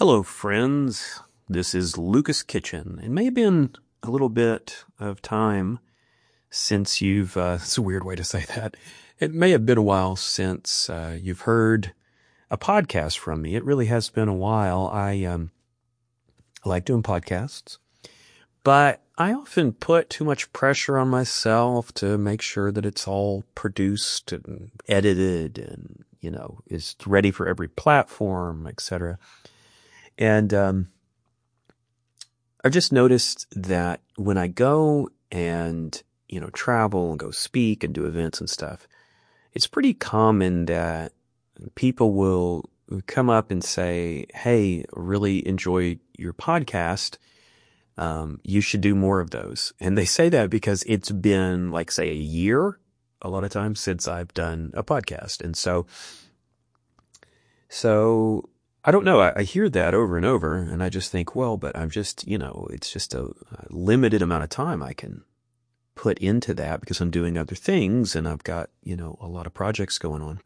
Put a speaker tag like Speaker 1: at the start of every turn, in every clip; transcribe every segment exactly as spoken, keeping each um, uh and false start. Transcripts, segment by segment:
Speaker 1: Hello, friends. This is Lucas Kitchen. It may have been a little bit of time since you've, uh, it's a weird way to say that. It may have been a while since uh, you've heard a podcast from me. It really has been a while. I, um, I like doing podcasts, but I often put too much pressure on myself to make sure that it's all produced and edited and, you know, is ready for every platform, et cetera. And um, I've just noticed that when I go and, you know, travel and go speak and do events and stuff, it's pretty common that people will come up and say, hey, really enjoy your podcast. Um, you should do more of those. And they say that because it's been like, say, a year, a lot of times since I've done a podcast. And so, so I don't know. I, I hear that over and over, and I just think, well, but I'm just, you know, it's just a, a limited amount of time I can put into that because I'm doing other things and I've got, you know, a lot of projects going on.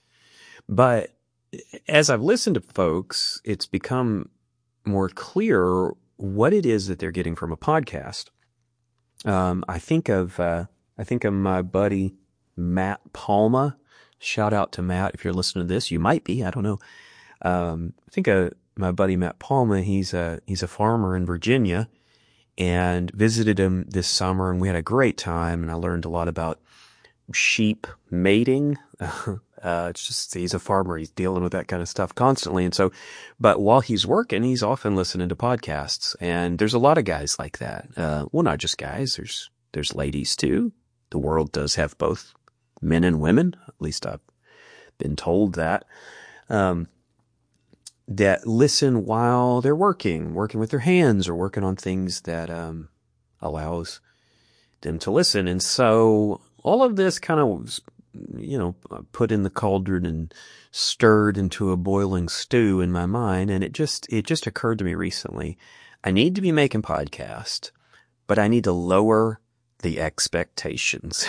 Speaker 1: But as I've listened to folks, it's become more clear what it is that they're getting from a podcast. Um, I think of, uh, I think of my buddy Matt Palma. Shout out to Matt if you're listening to this. You might be. I don't know. Um, I think uh, my buddy Matt Palma, he's a, he's a farmer in Virginia, and visited him this summer, and we had a great time, and I learned a lot about sheep mating. uh, it's just, he's a farmer. He's dealing with that kind of stuff constantly. And so, but while he's working, he's often listening to podcasts, and there's a lot of guys like that. Uh, well, not just guys. There's, there's ladies too. The world does have both men and women. At least I've been told that. Um, that listen while they're working, working with their hands or working on things that um, allows them to listen. And so all of this kind of was, you know, put in the cauldron and stirred into a boiling stew in my mind. And it just, it just occurred to me recently, I need to be making podcasts, but I need to lower the expectations.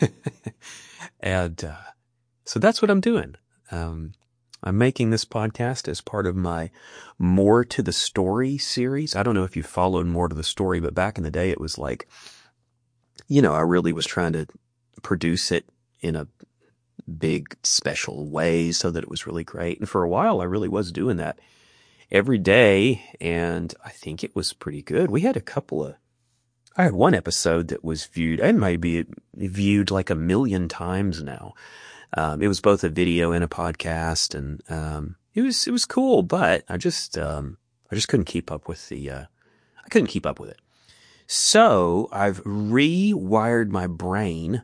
Speaker 1: and uh, so that's what I'm doing. Um, I'm making this podcast as part of my More to the Story series. I don't know if you followed More to the Story, but back in the day, it was like, you know, I really was trying to produce it in a big special way so that it was really great. And for a while, I really was doing that every day. And I think it was pretty good. We had a couple of, I had one episode that was viewed, and maybe viewed like a million times now. Um, it was both a video and a podcast, and um, it was it was cool. But I just um, I just couldn't keep up with the uh, I couldn't keep up with it. So I've rewired my brain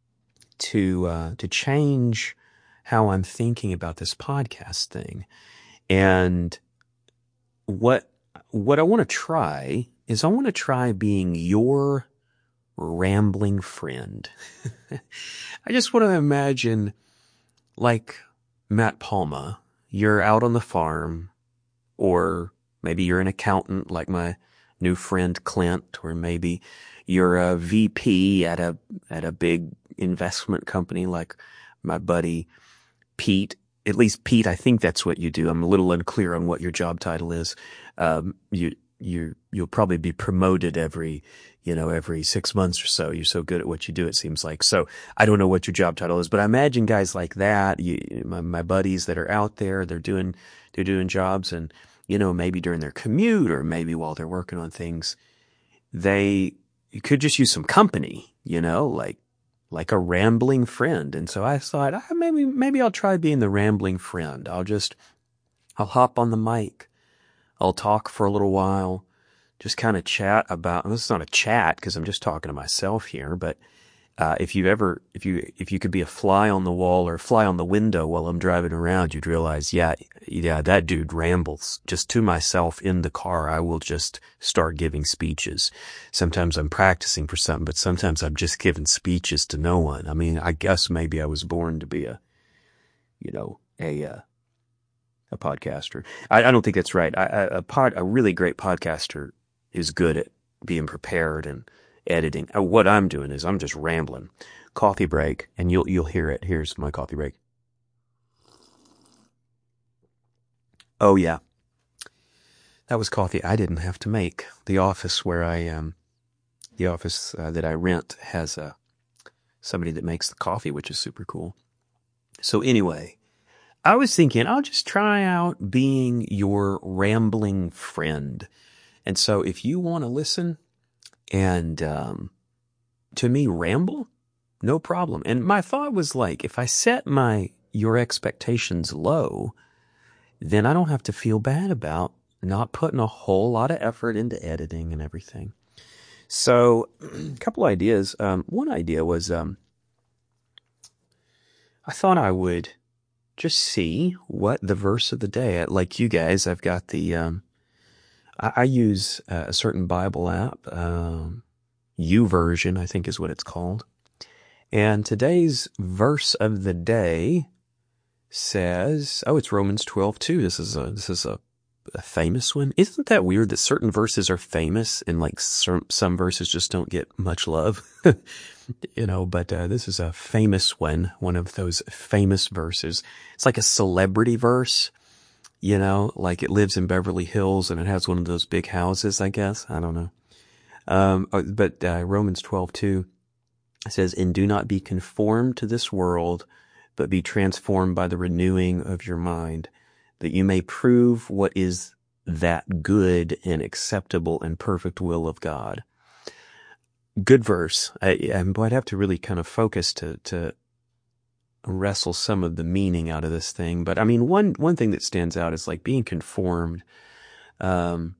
Speaker 1: to uh, to change how I'm thinking about this podcast thing. And what what I want to try is I want to try being your rambling friend. I just want to imagine, like Matt Palma, you're out on the farm, or maybe you're an accountant like my new friend Clint, or maybe you're a V P at a at a big investment company like my buddy Pete. At least Pete, I think that's what you do. I'm a little unclear on what your job title is. Um, you you you'll probably be promoted every you know every six months or so. You're so good at what you do, it seems like. So I don't know what your job title is, but I imagine guys like that, you, my, my buddies that are out there, they're doing they're doing jobs, and you know maybe during their commute or maybe while they're working on things, they you could just use some company, you know, like like a rambling friend. And so I thought, ah, maybe maybe I'll try being the rambling friend. I'll just I'll hop on the mic. I'll talk for a little while, just kind of chat about, this is not a chat because I'm just talking to myself here, but uh, if you ever, if you, if you could be a fly on the wall or a fly on the window while I'm driving around, you'd realize, yeah, yeah, that dude rambles. Just to myself in the car, I will just start giving speeches. Sometimes I'm practicing for something, but sometimes I'm just giving speeches to no one. I mean, I guess maybe I was born to be a, you know, a, uh, a podcaster. I, I don't think that's right. I, I, a pod, a really great podcaster is good at being prepared and editing. Uh, what I'm doing is I'm just rambling. Coffee break, and you'll you'll hear it. Here's my coffee break. Oh yeah. That was coffee I didn't have to make. The office where I um, the office uh, that I rent has uh, somebody that makes the coffee, which is super cool. So anyway, I was thinking I'll just try out being your rambling friend. And so if you want to listen and um, to me ramble, no problem. And my thought was like, if I set my your expectations low, then I don't have to feel bad about not putting a whole lot of effort into editing and everything. So a couple ideas. Um, one idea was um, I thought I would just see what the verse of the day, like you guys, I've got the, um, I, I use a certain Bible app, um, YouVersion, I think is what it's called. And today's verse of the day says, oh, it's Romans twelve two. This is a, this is a, a famous one. Isn't that weird that certain verses are famous and like some, some verses just don't get much love? You know, but uh, this is a famous one, one of those famous verses. It's like a celebrity verse, you know, like it lives in Beverly Hills and it has one of those big houses, I guess. I don't know. Um, but uh, Romans twelve two says, and do not be conformed to this world, but be transformed by the renewing of your mind, that you may prove what is that good and acceptable and perfect will of God. Good verse. I, I'd have to really kind of focus to, to wrestle some of the meaning out of this thing. But I mean, one, one thing that stands out is like being conformed. Um,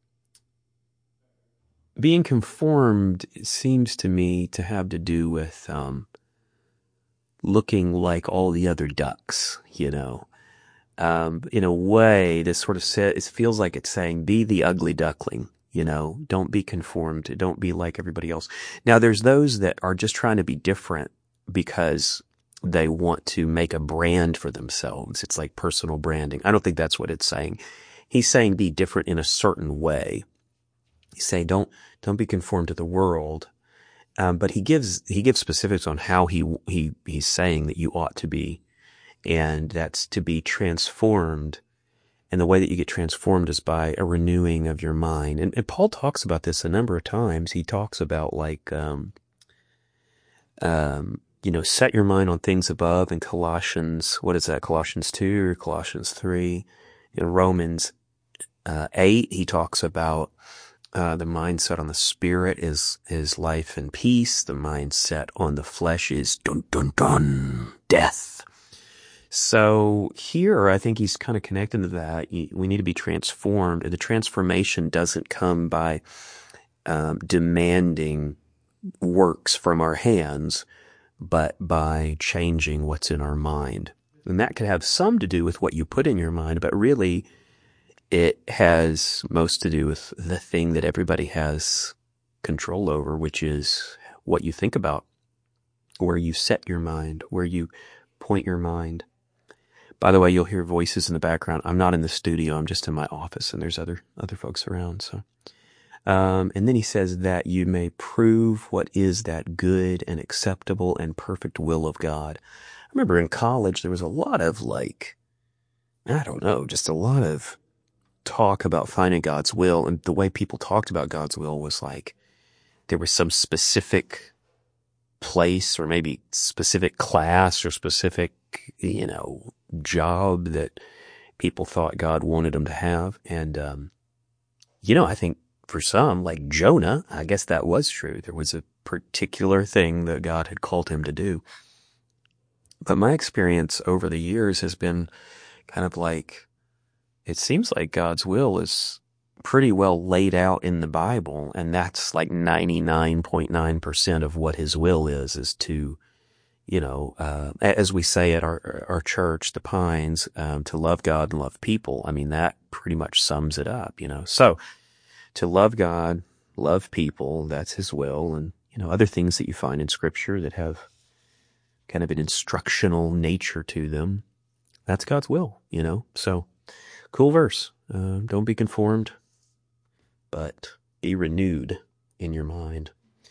Speaker 1: being conformed seems to me to have to do with, um, looking like all the other ducks, you know. Um, in a way, this sort of says, it feels like it's saying, be the ugly duckling, you know, don't be conformed, don't be like everybody else. Now, there's those that are just trying to be different because they want to make a brand for themselves. It's like personal branding. I don't think that's what it's saying. He's saying be different in a certain way. He's saying don't, don't be conformed to the world. Um, but he gives, he gives specifics on how he, he, he's saying that you ought to be. And that's to be transformed. And the way that you get transformed is by a renewing of your mind. And, and Paul talks about this a number of times. He talks about like, um, um, you know, set your mind on things above in Colossians, what is that? Colossians two or Colossians three. In Romans, uh, eight, he talks about, uh, the mindset on the spirit is, is life and peace. The mindset on the flesh is dun, dun, dun, death. So here, I think he's kind of connecting to that. We need to be transformed. And the transformation doesn't come by um, demanding works from our hands, but by changing what's in our mind. And that could have some to do with what you put in your mind, but really it has most to do with the thing that everybody has control over, which is what you think about, where you set your mind, where you point your mind. By the way, you'll hear voices in the background. I'm not in the studio. I'm just in my office, and there's other other folks around. So, um, and then he says that you may prove what is that good and acceptable and perfect will of God. I remember in college there was a lot of like, I don't know, just a lot of talk about finding God's will, and the way people talked about God's will was like there was some specific place or maybe specific class or specific, you know, job that people thought God wanted them to have. And, um, you know, I think for some, like Jonah, I guess that was true. There was a particular thing that God had called him to do. But my experience over the years has been kind of like, it seems like God's will is pretty well laid out in the Bible, and that's like ninety-nine point nine percent of what his will is, is to, you know, uh, as we say at our our church, the Pines, um, to love God and love people. I mean, that pretty much sums it up, you know. So to love God, love people, that's his will, and, you know, other things that you find in Scripture that have kind of an instructional nature to them, that's God's will, you know. So cool verse. Uh, don't be conformed, but be renewed in your mind.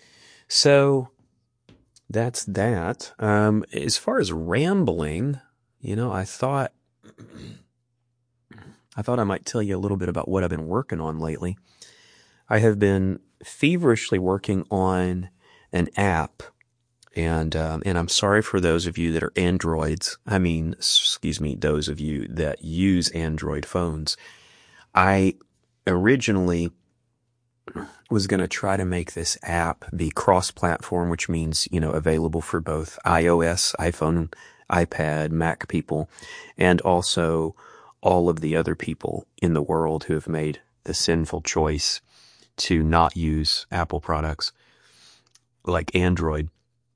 Speaker 1: So that's that. Um, as far as rambling, you know, I thought I thought I might tell you a little bit about what I've been working on lately. I have been feverishly working on an app, and um, and I'm sorry for those of you that are Androids. I mean, excuse me, those of you that use Android phones. I originally was going to try to make this app be cross-platform, which means, you know, available for both iOS, iPhone, iPad, Mac people, and also all of the other people in the world who have made the sinful choice to not use Apple products like Android.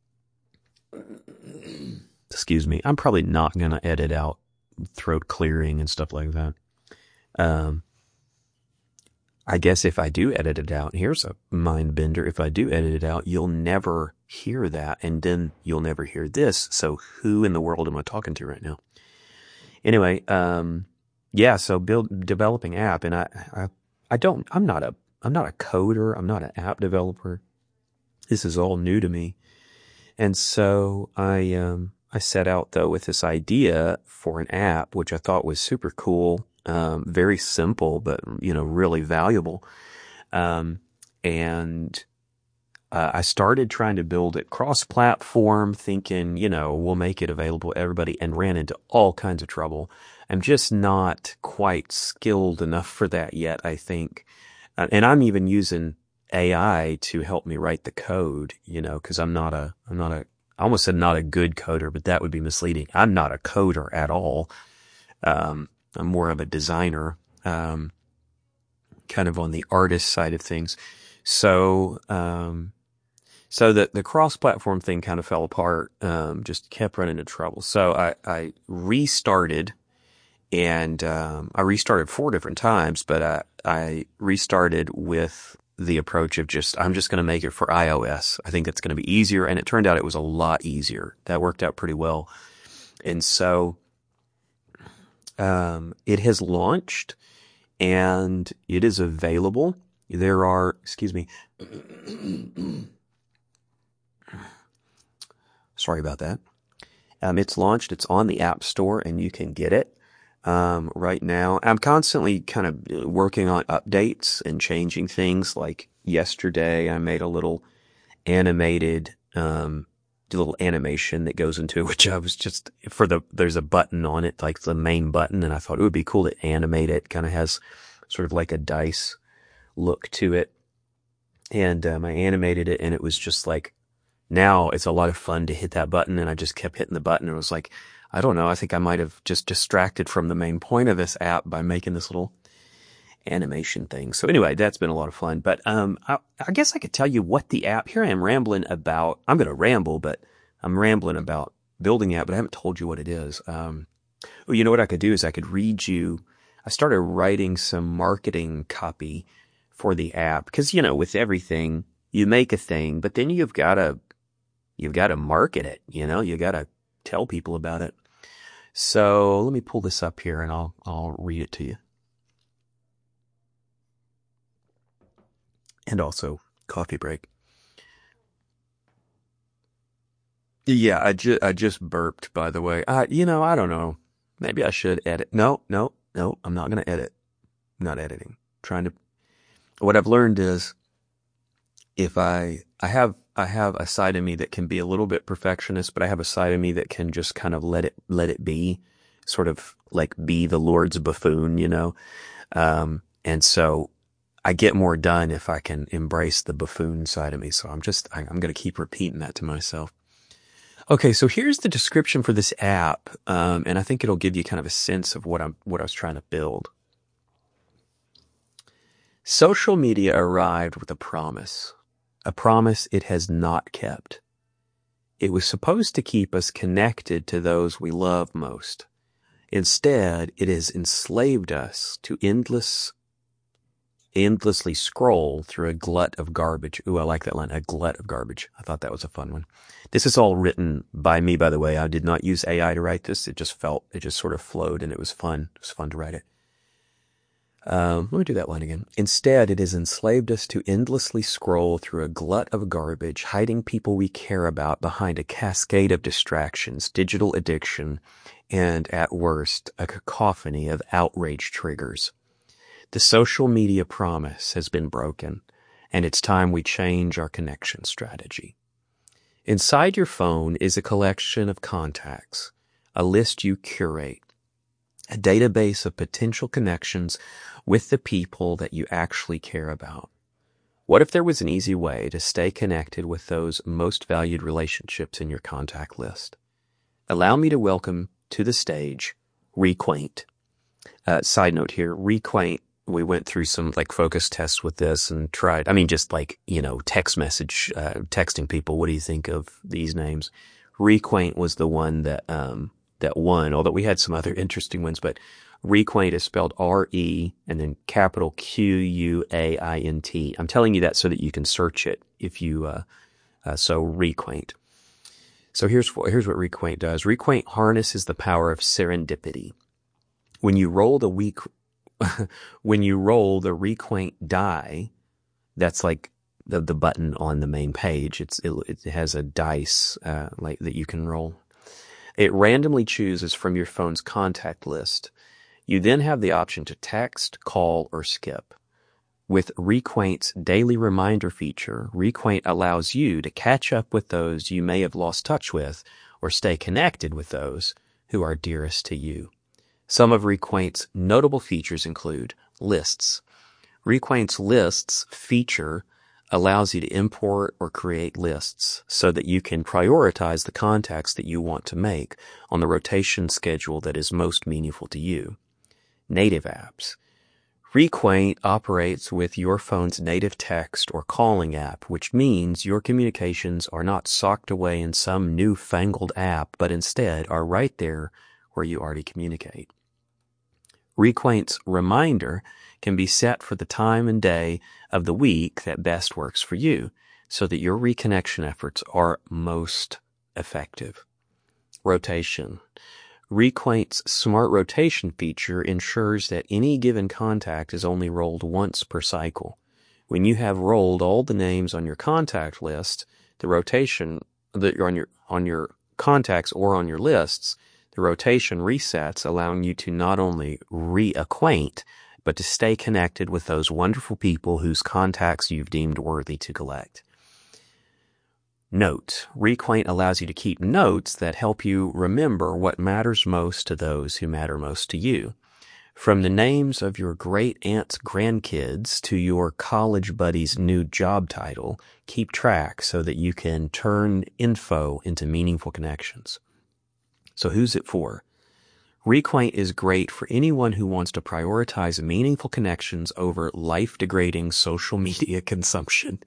Speaker 1: Excuse me. I'm probably not going to edit out throat clearing and stuff like that. Um, I guess if I do edit it out, here's a mind bender. If I do edit it out, you'll never hear that, and then you'll never hear this. So who in the world am I talking to right now? Anyway, um, yeah, so build developing app, and I, I, I don't, I'm not a, I'm not a coder. I'm not an app developer. This is all new to me. And so I, um, I set out though with this idea for an app, which I thought was super cool. Um, very simple, but, you know, really valuable. Um, and, uh, I started trying to build it cross-platform, thinking, you know, we'll make it available to everybody, and ran into all kinds of trouble. I'm just not quite skilled enough for that yet, I think. Uh, and I'm even using A I to help me write the code, you know, cause I'm not a, I'm not a, I almost said not a good coder, but that would be misleading. I'm not a coder at all. Um, I'm more of a designer, um, kind of on the artist side of things. So, um, so the, the cross-platform thing kind of fell apart, um, just kept running into trouble. So I, I restarted and, um, I restarted four different times, but I, I restarted with the approach of just, I'm just going to make it for iOS. I think that's going to be easier. And it turned out it was a lot easier. That worked out pretty well. And so, Um, it has launched and it is available. There are, excuse me. Sorry about that. Um, it's launched. It's on the App Store and you can get it. Um, right now, I'm constantly kind of working on updates and changing things. Like yesterday, I made a little animated, um, little animation that goes into it, which I was just for the, there's a button on it, like the main button. And I thought it would be cool to animate it. Kind of has sort of like a dice look to it. And, um, I animated it and it was just like, now it's a lot of fun to hit that button. And I just kept hitting the button. And it was like, I don't know. I think I might have just distracted from the main point of this app by making this little animation thing. So anyway, that's been a lot of fun. But um, I, I guess I could tell you what the app. Here I am rambling about. I'm going to ramble, but I'm rambling about building the app. But I haven't told you what it is. Um, well, you know what I could do is I could read you. I started writing some marketing copy for the app because you know with everything you make a thing, but then you've got to you've got to market it. You know, you got to tell people about it. So let me pull this up here and I'll I'll read it to you. And also, coffee break. Yeah, I, ju- I just burped, by the way. I, you know, I don't know. Maybe I should edit. No, no, no, I'm not going to edit. I'm not editing. Trying to, what I've learned is if I, I have, I have a side of me that can be a little bit perfectionist, but I have a side of me that can just kind of let it, let it be, sort of like be the Lord's buffoon, you know? Um, and so, I get more done if I can embrace the buffoon side of me. So I'm just, I, I'm going to keep repeating that to myself. Okay. So here's the description for this app. Um, and I think it'll give you kind of a sense of what I'm, what I was trying to build. Social media arrived with a promise, a promise it has not kept. It was supposed to keep us connected to those we love most. Instead, it has enslaved us to endless endlessly scroll through a glut of garbage. Ooh, I like that line, a glut of garbage. I thought that was a fun one. This is all written by me, by the way. I did not use A I to write this. It just felt, it just sort of flowed and it was fun. It was fun to write it. Um, let me do that line again. Instead, it has enslaved us to endlessly scroll through a glut of garbage, hiding people we care about behind a cascade of distractions, digital addiction, and at worst, a cacophony of outrage triggers. The social media promise has been broken, and it's time we change our connection strategy. Inside your phone is a collection of contacts, a list you curate, a database of potential connections with the people that you actually care about. What if there was an easy way to stay connected with those most valued relationships in your contact list? Allow me to welcome to the stage Requaint. Uh, side note here, Requaint, we went through some like focus tests with this and tried, I mean, just like, you know, text message, uh, texting people, what do you think of these names? Requaint was the one that, um, that won, although we had some other interesting ones, but Requaint is spelled R E and then capital Q U A I N T. I'm telling you that so that you can search it if you, uh, uh so Requaint. So here's, here's what Requaint does. Requaint harnesses the power of serendipity. When you roll the week, when you roll the Requaint die, that's like the, the button on the main page. It's, it, it has a dice, uh, like that you can roll. It randomly chooses from your phone's contact list. You then have the option to text, call, or skip. With Requaint's daily reminder feature, Requaint allows you to catch up with those you may have lost touch with or stay connected with those who are dearest to you. Some of Requaint's notable features include lists. Requaint's lists feature allows you to import or create lists so that you can prioritize the contacts that you want to make on the rotation schedule that is most meaningful to you. Native apps. Requaint operates with your phone's native text or calling app, which means your communications are not socked away in some newfangled app, but instead are right there where you already communicate. Requaint's reminder can be set for the time and day of the week that best works for you, so that your reconnection efforts are most effective. Rotation. Requaint's smart rotation feature ensures that any given contact is only rolled once per cycle. When you have rolled all the names on your contact list, the rotation that on your on your contacts or on your lists, the rotation resets, allowing you to not only reacquaint, but to stay connected with those wonderful people whose contacts you've deemed worthy to collect. Note. Requaint allows you to keep notes that help you remember what matters most to those who matter most to you. From the names of your great-aunt's grandkids to your college buddy's new job title, keep track so that you can turn info into meaningful connections. So who's it for? Requaint is great for anyone who wants to prioritize meaningful connections over life-degrading social media consumption.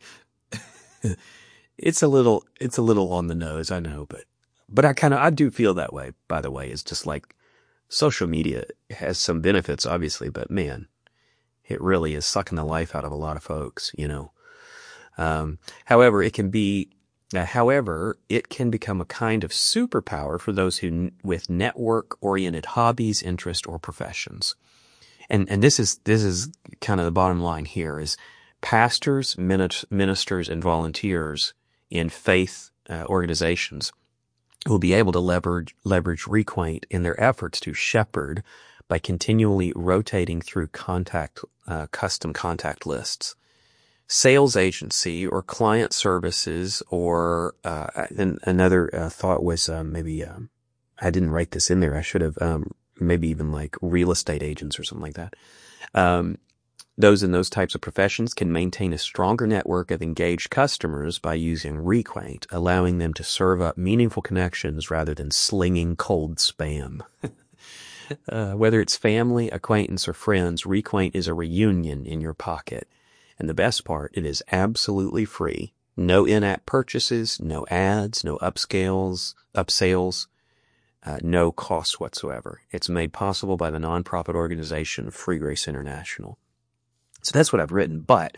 Speaker 1: It's a little, it's a little on the nose, I know, but, but I kind of, I do feel that way, by the way. It's just like social media has some benefits, obviously, but man, it really is sucking the life out of a lot of folks, you know. Um, however, it can be, uh, however, it can become a kind of superpower for those who, with network-oriented hobbies, interests, or professions. And, and this is, this is kind of the bottom line here is pastors, ministers, and volunteers in faith uh, organizations will be able to leverage, leverage Requaint in their efforts to shepherd by continually rotating through contact, uh, custom contact lists. Sales agency or client services or, uh, and another uh, thought was, um, maybe, um, I didn't write this in there. I should have, um, maybe even like real estate agents or something like that. Um, Those in those types of professions can maintain a stronger network of engaged customers by using Requaint, allowing them to serve up meaningful connections rather than slinging cold spam. uh, whether it's family, acquaintance, or friends, Requaint is a reunion in your pocket. And the best part, it is absolutely free. No in-app purchases, no ads, no upscales, upsales, uh, no costs whatsoever. It's made possible by the nonprofit organization Free Grace International. So that's what I've written, but,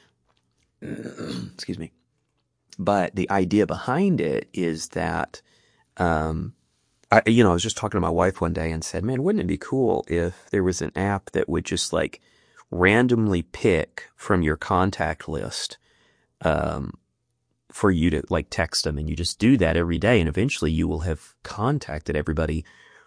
Speaker 1: excuse me, but the idea behind it is that, um, I, you know, I was just talking to my wife one day and said, man, wouldn't it be cool if there was an app that would just like randomly pick from your contact list, um, for you to like text them, and you just do that every day, and eventually you will have contacted everybody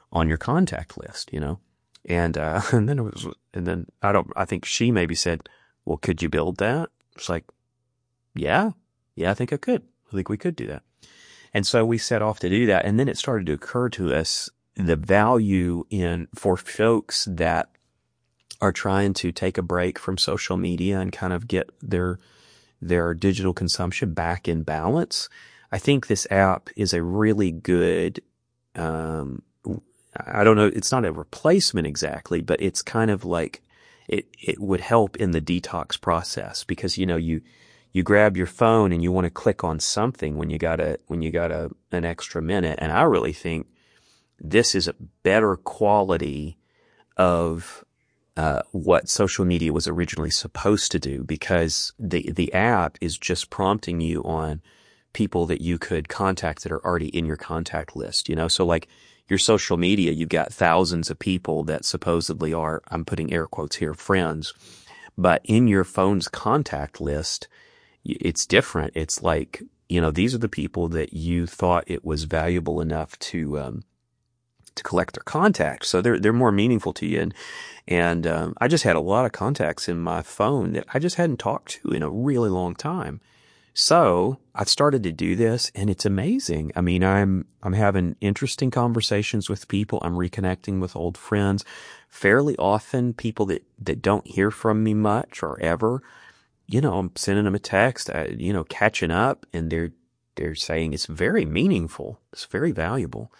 Speaker 1: on your contact list, you know? And, uh, and then it was, and then I don't, I think she maybe said, well, could you build that? It's like, yeah, yeah, I think I could. I think we could do that. And so we set off to do that. And then it started to occur to us the value in, for folks that are trying to take a break from social media and kind of get their, their digital consumption back in balance. I think this app is a really good, um, I don't know, it's not a replacement exactly, but it's kind of like it, it would help in the detox process because, you know, you, you grab your phone and you want to click on something when you got a, when you got a, an extra minute. And I really think this is a better quality of, uh, what social media was originally supposed to do because the, the app is just prompting you on people that you could contact that are already in your contact list, you know? So like your social media, you've got thousands of people that supposedly are, I'm putting air quotes here, friends, but in your phone's contact list, it's different. It's like, you know, these are the people that you thought it was valuable enough to, um, to collect their contacts. So they're, they're more meaningful to you. And, and, um, I just had a lot of contacts in my phone that I just hadn't talked to in a really long time. So I started to do this and it's amazing. I mean, I'm, I'm having interesting conversations with people. I'm reconnecting with old friends fairly often, people that, that don't hear from me much or ever. You know, I'm sending them a text, uh, you know, catching up and they're, they're saying it's very meaningful. It's very valuable.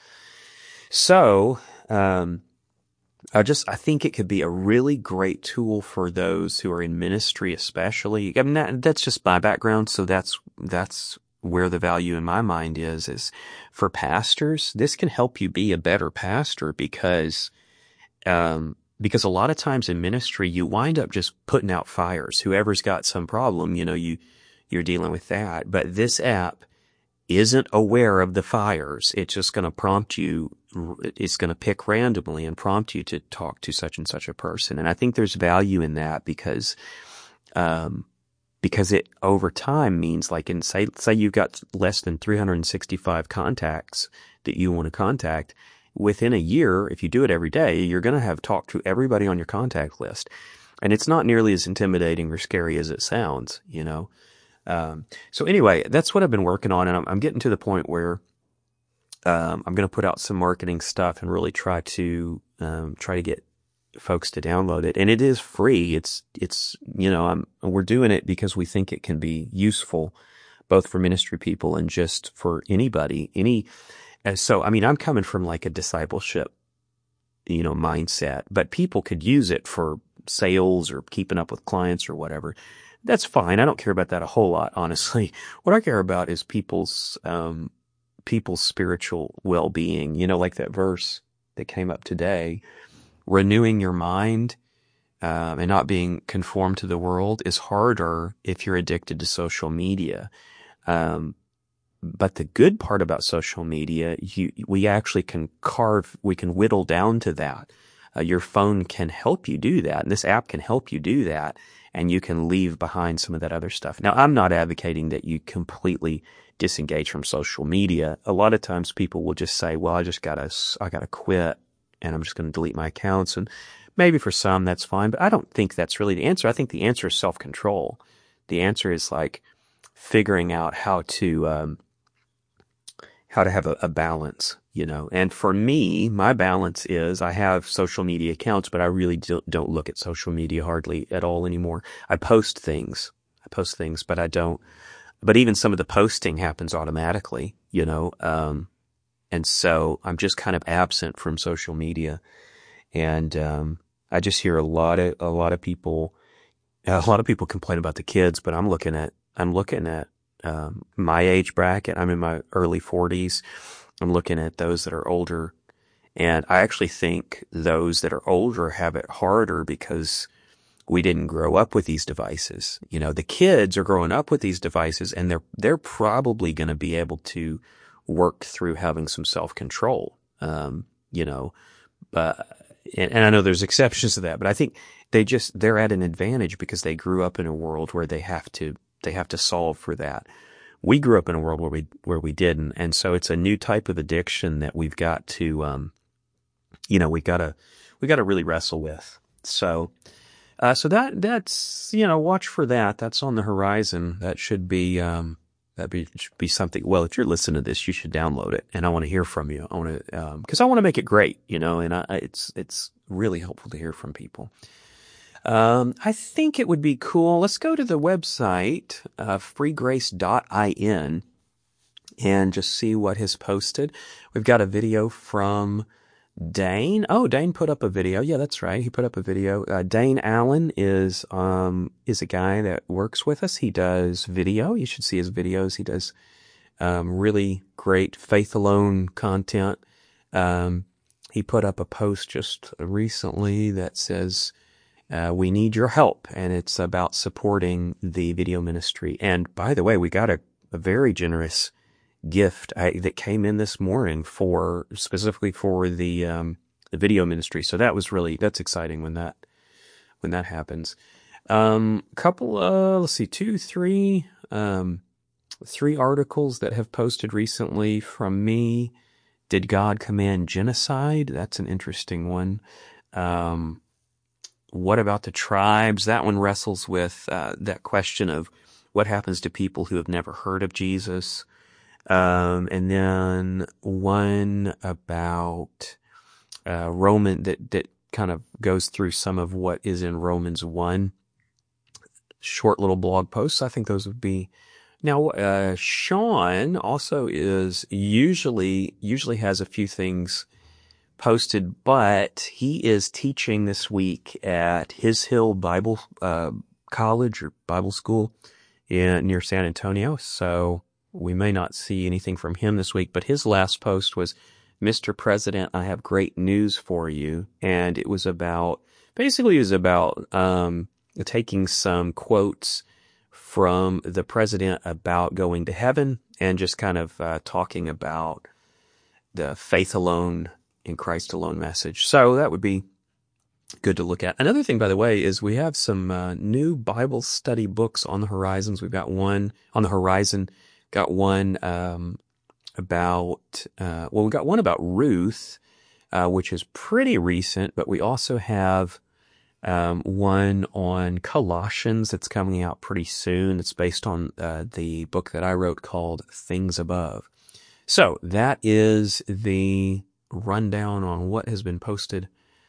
Speaker 1: So, um, I just, I think it could be a really great tool for those who are in ministry, especially. I mean, that, that's just my background. So that's, that's where the value in my mind is, is for pastors. This can help you be a better pastor because, um, because a lot of times in ministry, you wind up just putting out fires. Whoever's got some problem, you know, you, you're dealing with that. But this app isn't aware of the fires. It's just going to prompt you. It's going to pick randomly and prompt you to talk to such and such a person. And I think there's value in that because, um, because it over time means like in say, say you've got less than three hundred sixty-five contacts that you want to contact within a year. If you do it every day, you're going to have talked to everybody on your contact list. And it's not nearly as intimidating or scary as it sounds, you know? Um, so anyway, that's what I've been working on. And I'm, I'm getting to the point where, um, I'm going to put out some marketing stuff and really try to, um, try to get folks to download it. And it is free. It's, it's, you know, I'm, we're doing it because we think it can be useful both for ministry people and just for anybody, any, uh, so, I mean, I'm coming from like a discipleship, you know, mindset, but people could use it for sales or keeping up with clients or whatever. That's fine. I don't care about that a whole lot, honestly. What I care about is people's, um, people's spiritual well-being. You know, like that verse that came up today, renewing your mind, um, and not being conformed to the world is harder if you're addicted to social media. Um, but the good part about social media, you, we actually can carve, we can whittle down to that. Uh, your phone can help you do that, and this app can help you do that, and you can leave behind some of that other stuff. Now, I'm not advocating that you completely disengage from social media. A lot of times people will just say, well, I just gotta, I gotta quit, and I'm just gonna delete my accounts, and maybe for some that's fine, but I don't think that's really the answer. I think the answer is self-control. The answer is like figuring out how to, um, how to have a, a balance, you know. And for me, my balance is I have social media accounts, but I really do, don't look at social media hardly at all anymore. I post things, I post things, but I don't, but even some of the posting happens automatically, you know. Um, and so I'm just kind of absent from social media. And, um, I just hear a lot of, a lot of people, a lot of people complain about the kids, but I'm looking at, I'm looking at, um, my age bracket. I'm in my early forties. I'm looking at those that are older. And I actually think those that are older have it harder because we didn't grow up with these devices. You know, the kids are growing up with these devices and they're, they're probably going to be able to work through having some self-control. Um, you know, uh, and, and I know there's exceptions to that, but I think they just, they're at an advantage because they grew up in a world where they have to, they have to solve for that. We grew up in a world where we, where we didn't. And so it's a new type of addiction that we've got to, um, you know, we gotta, we gotta really wrestle with. So, uh, so that, that's, you know, watch for that. That's on the horizon. That should be, um, that be, should be something. Well, if you're listening to this, you should download it, and I want to hear from you. I want to, um, cause I want to make it great, you know, and I, it's, it's really helpful to hear from people. Um, I think it would be cool. Let's go to the website, uh, free grace dot in, and just see what has posted. We've got a video from Dane. Oh, Dane put up a video. Yeah, that's right. He put up a video. Uh, Dane Allen is, um, is a guy that works with us. He does video. You should see his videos. He does, um, really great faith alone content. Um, he put up a post just recently that says, uh, we need your help. And it's about supporting the video ministry. And by the way, we got a, a very generous gift I, that came in this morning for specifically for the um, the video ministry. So that was really that's exciting when that when that happens. Um, couple, uh, let's see, two, three, um, three articles that have posted recently from me. Did God command genocide? That's an interesting one. Um, what about the tribes? That one wrestles with uh, that question of what happens to people who have never heard of Jesus. Um, and then one about, uh, Roman that, that kind of goes through some of what is in Romans one. Short little blog posts. I think those would be. Now, uh, Sean also is usually, usually has a few things posted, but he is teaching this week at His Hill Bible, uh, College or Bible School in, near San Antonio. So, we may not see anything from him this week, but his last post was, Mister President, I have great news for you. And it was about, basically it was about, um, taking some quotes from the president about going to heaven and just kind of, uh, talking about the faith alone in Christ alone message. So that would be good to look at. Another thing, by the way, is we have some, uh, new Bible study books on the horizons. We've got one on the horizon. Got one um, about, uh, well, we got one about Ruth, uh, which is pretty recent, but we also have um, one on Colossians that's coming out pretty soon. It's based on uh, the book that I wrote called Things Above. So that is the rundown on what has been posted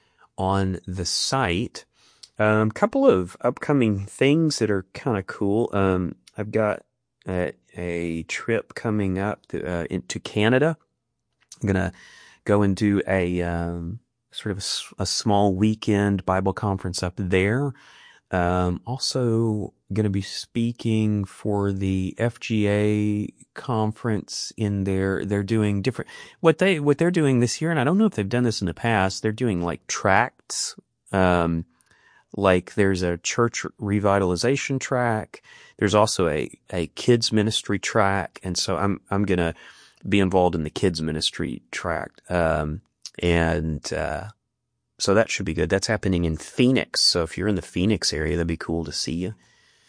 Speaker 1: on the site. A um, couple of upcoming things that are kind of cool. Um, I've got Uh, a trip coming up to, uh, into Canada. I'm gonna go and do a um, sort of a, a small weekend Bible conference up there. Um, also gonna be speaking for the F G A conference in there. They're doing different what they what they're doing this year, and I don't know if they've done this in the past. They're doing like tracts. Um, Like there's a church revitalization track. There's also a, a kids ministry track. And so I'm, I'm going to be involved in the kids ministry track. Um, and, uh, so that should be good. That's happening in Phoenix. So if you're in the Phoenix area, that'd be cool to see you.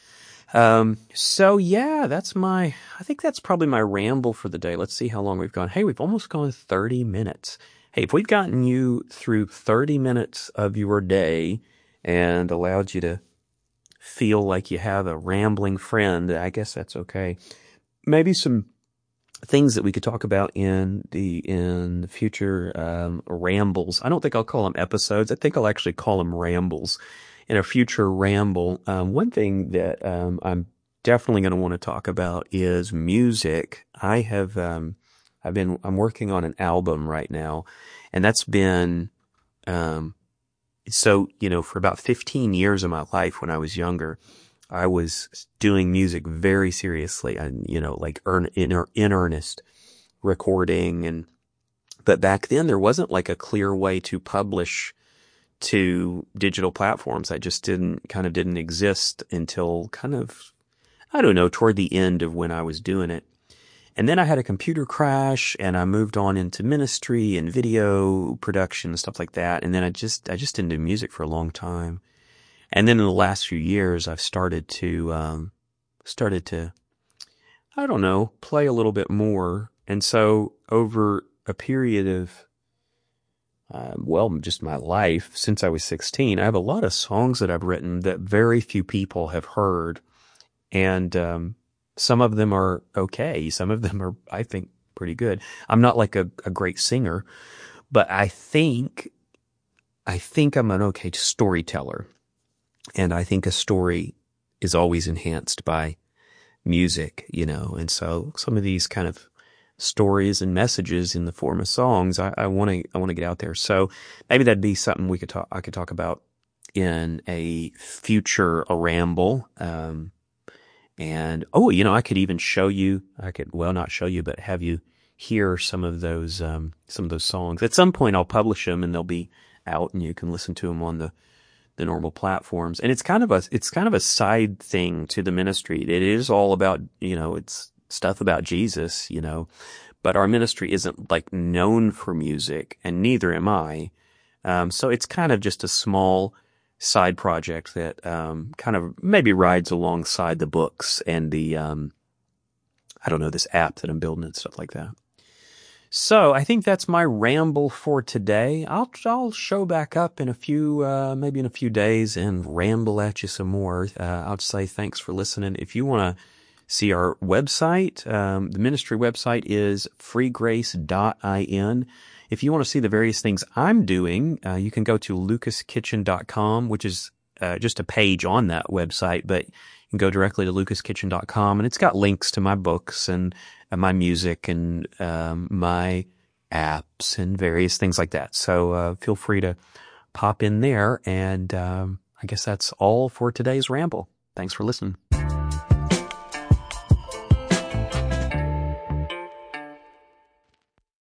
Speaker 1: Um, so yeah, that's my, I think that's probably my ramble for the day. Let's see how long we've gone. Hey, we've almost gone thirty minutes. Hey, if we've gotten you through thirty minutes of your day, and allowed you to feel like you have a rambling friend, I guess that's okay. Maybe some things that we could talk about in the in the future um, rambles. I don't think I'll call them episodes. I think I'll actually call them rambles. In a future ramble, um, one thing that um, I'm definitely going to want to talk about is music. I have um, I've been I'm working on an album right now, and that's been um, So, you know, for about fifteen years of my life when I was younger, I was doing music very seriously and, you know, like earn, in, in earnest recording. And, but back then there wasn't like a clear way to publish to digital platforms. I just didn't, kind of didn't exist until kind of, I don't know, toward the end of when I was doing it. And then I had a computer crash and I moved on into ministry and video production and stuff like that. And then I just, I just didn't do music for a long time. And then in the last few years, I've started to, um, started to, I don't know, play a little bit more. And so over a period of, uh, well, just my life since I was sixteen. I have a lot of songs that I've written that very few people have heard. And um, some of them are okay. Some of them are, I think, pretty good. I'm not like a, a great singer, but I think, I think I'm an okay storyteller. And I think a story is always enhanced by music, you know. And so some of these kind of stories and messages in the form of songs, I want to, I want to get out there. So maybe that'd be something we could talk, I could talk about in a future a ramble. Um, and, oh, you know, I could even show you, I could, well, not show you, but have you hear some of those, um, some of those songs. At some point I'll publish them and they'll be out and you can listen to them on the, the normal platforms. And it's kind of a, it's kind of a side thing to the ministry. It is all about, you know, it's stuff about Jesus, you know, but our ministry isn't like known for music, and neither am I. Um, so it's kind of just a small side project that, um, kind of maybe rides alongside the books and the, um, I don't know, this app that I'm building and stuff like that. So I think that's my ramble for today. I'll, I'll show back up in a few, uh, maybe in a few days and ramble at you some more. Uh, I'll say thanks for listening. If you want to see our website, um, the ministry website is free grace dot in. If you want to see the various things I'm doing, uh, you can go to lucas kitchen dot com, which is uh, just a page on that website, but you can go directly to lucas kitchen dot com, and it's got links to my books and uh, my music and um, my apps and various things like that. So uh, feel free to pop in there, and um, I guess that's all for today's ramble. Thanks for listening.